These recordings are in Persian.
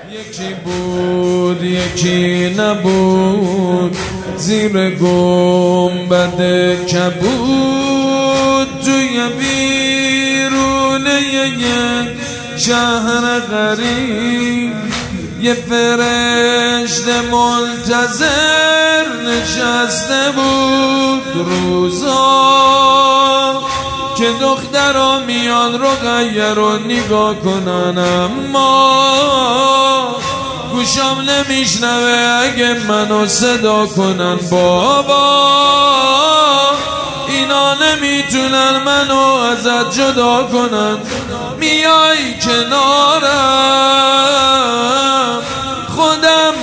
یکی بود یکی نبود، زیر گنبد کبود، توی بیرونه یک شهر غریب، یه فرشته منتظر نشسته بود. روزا که دخترها میان رقیه رو نگاه کنن، اما گوشم نمیشنوه اگه منو صدا کنن. بابا اینا نمیتونن منو ازت جدا کنن، میای کنارم خودم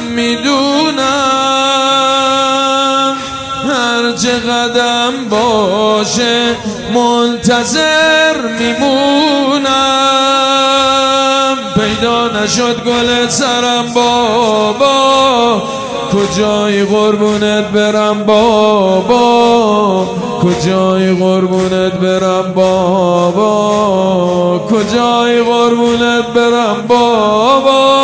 میدونم، هر چه قدم باشه منتظر میمونم. پیدا نشد گل سرم بابا، کجای قربونت برم بابا، کجای قربونت برم بابا، کجای قربونت برم بابا.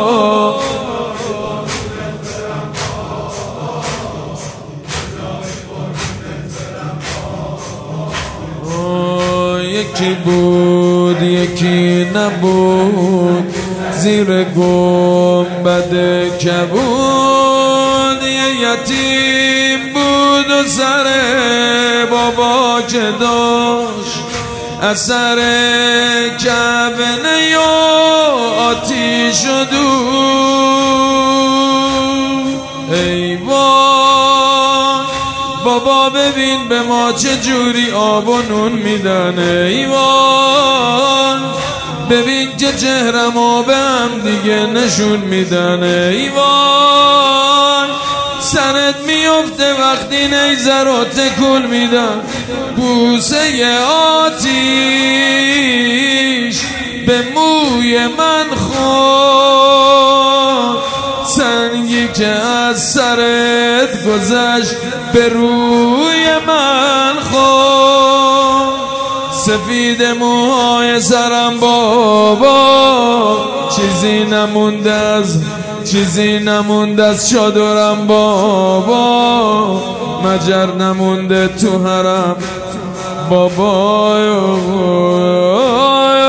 یکی بود یکی نبود، زیر گنبد کبود، یه یتیم بود و سر بابا که داشت اثر کبنه یا آتیش و دود. ای وای بابا ببین به ما چه جوری آب و نون میدن، ای وای ببین که چهرمو به هم دیگه نشون میدن، ای وای سرت میفته وقتی نیزه رو تکون میدن. بوسه آتیش به موی من خورد، سنگی که از سرت گذشت به روی من خورد. سفید موهای سرم بابا، چیزی نمونده از چادرم بابا، مجر نمونده تو حرم بابا.